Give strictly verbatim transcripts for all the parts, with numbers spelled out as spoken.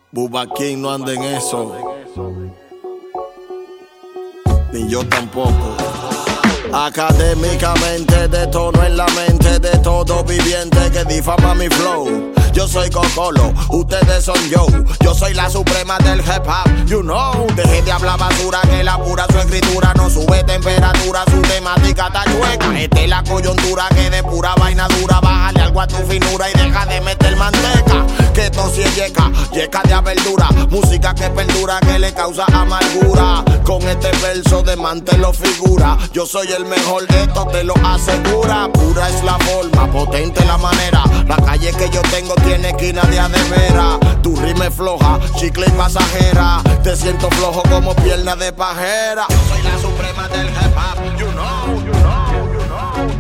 Bubba King no anda en eso, ni yo tampoco. Académicamente detono en la mente de todo viviente que difama mi flow. Yo soy Cocolo, ustedes son yo. Yo soy la suprema del hip hop, you know. Deje de hablar basura, que la pura su escritura no sube temperatura, su temática está chueca. Esta es la coyuntura que de pura vaina dura. Bájale algo a tu finura y deja de meter manteca. Que esto sí es yeca, yeca de verdura. Música que perdura, que le causa amargura. Con este verso de mantelo figura. Yo soy el mejor de esto, te lo asegura. Pura es la forma, potente la manera. La calle que yo tengo tiene esquina de a de vera. Tu rima es floja, chicle y pasajera. Te siento flojo como pierna de pajera. Yo soy la suprema del hip hop, you know, you know, you know,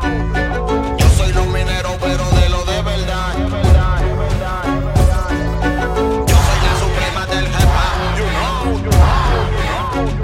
you know. Yo soy un minero, pero de lo de verdad. De verdad, de verdad, de verdad. Yo soy la suprema del hip hop, you know, you know, you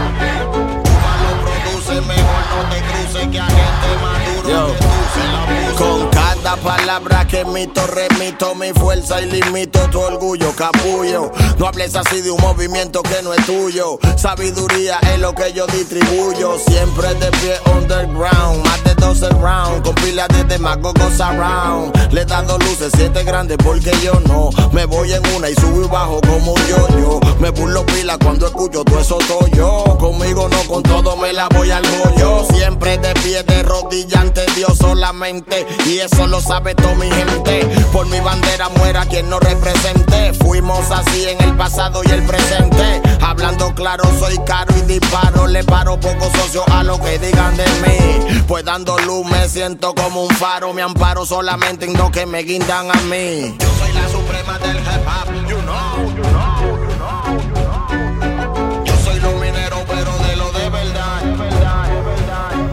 know. Cuba lo produce mejor, no te cruces, que a gente más duro que tú se la puse. Con cada palabra que emito, remito mi fuerza y limito tu orgullo, capullo. No hables así de un movimiento que no es tuyo. Sabiduría es lo que yo distribuyo. Siempre de pie underground, más de doce rounds, con pilas de demagogos around. Le he dado luces, siete grandes porque yo no. Me voy en una y subo y bajo como yo, yo. Me burlo pila cuando escucho todo eso todo yo. Conmigo no, con todo me la voy al bollo. Siempre de pie, de rodilla ante Dios solamente. Y eso lo sabe toda mi gente. Por mi bandera muera quien no represente. Fuimos así en el pasado y el presente. Hablando claro, soy caro y disparo. Le paro pocos socios a lo que digan de mí. Pues dando luz me siento como un faro. Me amparo solamente en lo que me guindan a mí. Yo soy la suprema del hip hop, you know, you know, you know, you know. Yo soy un minero, pero de lo de verdad, de verdad, de verdad, de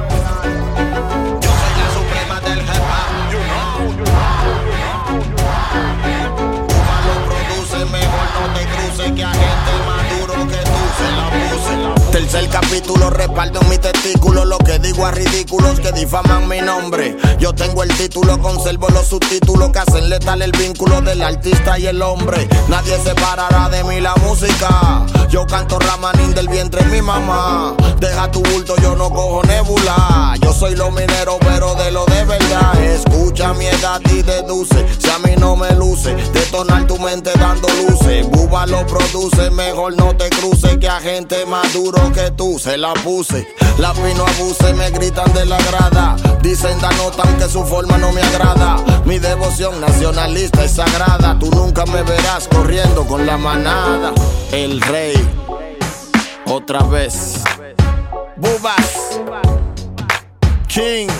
verdad. Yo soy la suprema del hip hop, you know, you know, you know. Cuba lo produce mejor, no te cruces, que a gente más duro que tú se la puse. Tercer capítulo, respaldo en mi testículo. Lo que digo a ridículos que difaman mi nombre. Yo tengo el título, conservo los subtítulos que hacen letal el vínculo del artista y el hombre. Nadie separará de mí la música. Yo canto Ramanín del vientre de mi mamá. Deja tu bulto, yo no cojo nebula. Yo soy lo minero, pero de lo de verdad. Escucha mi edad y deduce. Si a mí no me luce, detonar tu mente dando luces. Bubba lo produce, mejor no te cruces, que a gente más duro que tú se la puse. La no abuse, me gritan de la grada. Dicen da nota aunque su forma no me agrada. Mi devoción nacionalista es sagrada. Tú nunca me verás corriendo con la manada. El rey, otra vez. Bubbas King,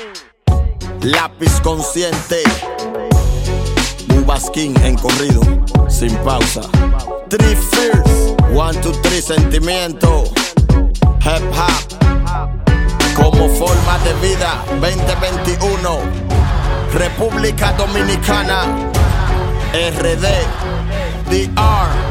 lápiz consciente. Bubbas King en corrido, sin pausa. Three fears, one, two, three, sentimiento. Hip hop como forma de vida. veinte veintiuno, República Dominicana. R D, D R